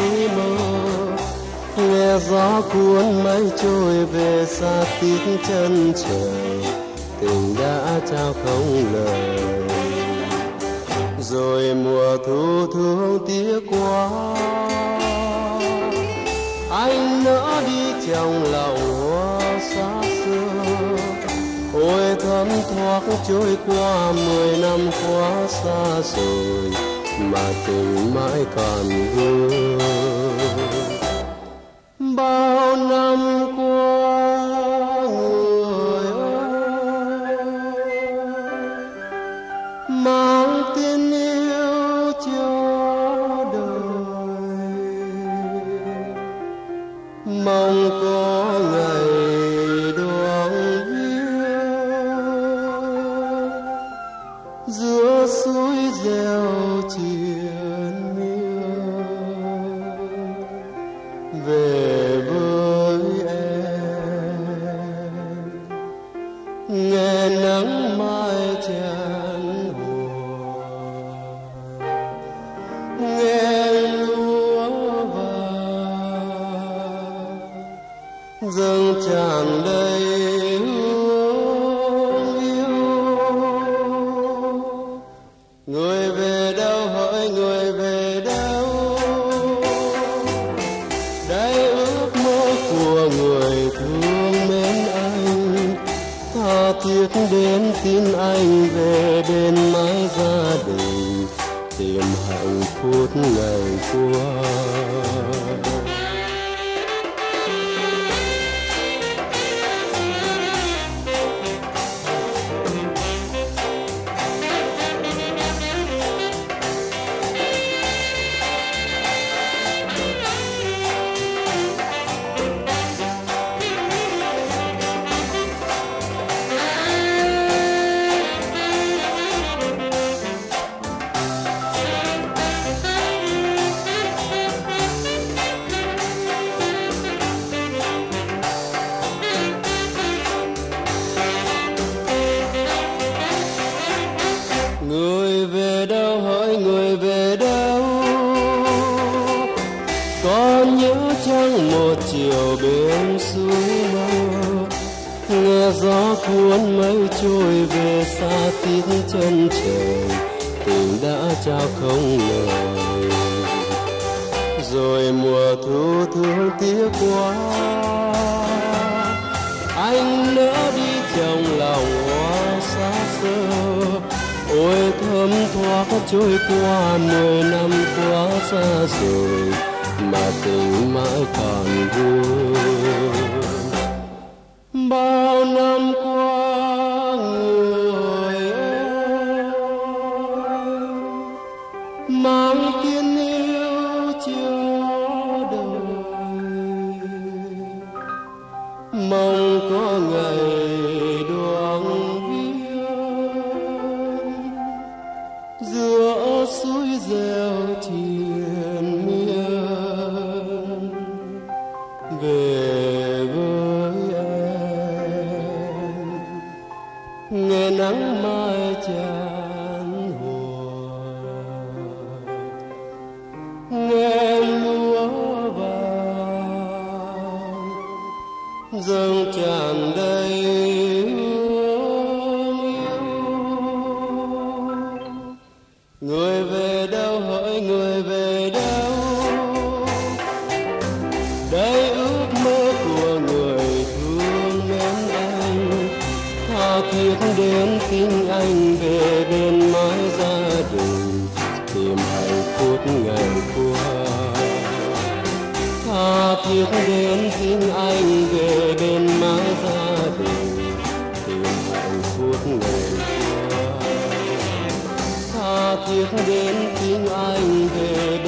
mơ, nghe gió cuốn mây trôi về xa tít chân trời, tình đã trao không lời. Rồi mùa thu thương tiếc quá, anh nỡ đi trong lòng hoa xa xưa. Ôi thấm thoát trôi qua 10 năm quá xa rồi, mà tình mãi còn vương. Bao năm qua người ơi, mang tin yêu cho đời, mong có ngày đoàn viên giữa suối reo triền miên về với em, nghe nắng mai tràn hòa, nghe lúa vàng dâng tràn đầy hương yêu. Người về đâu hỡi người về đâu, đây ước mơ của người thương mến anh, tha thiết đến tin anh về bên mái gia đình, tìm hạnh phúc ngày qua. Người về đâu hỡi người về đâu, còn nhớ chăng một chiều bên suối mơ, nghe gió cuốn mây trôi về xa tít chân trời, tình đã trao không lời. Rồi mùa thu thương tiếc quá, anh nỡ đi trong lòng hoa xa xưa. Ôi thấm thoát trôi qua 10 năm quá xa rồi, mà tình mãi còn vương. Bao năm qua người ơi, mang tin yêu cho đời, mong có ngày đoàn giữa suối reo triền miên về với em, nghe nắng mai tràn hòa, nghe lúa vàng dâng tràn đầy hương yêu. Người về đâu hỡi người về đâu, đây ước mơ của người thương mến anh, tha thiết đến tin anh về bên mái gia đình, tìm hạnh phúc ngày qua. Tha thiết đến tin anh về bên mái gia đình, tìm hạnh phúc ngày qua. Tha thiết đến tin anh về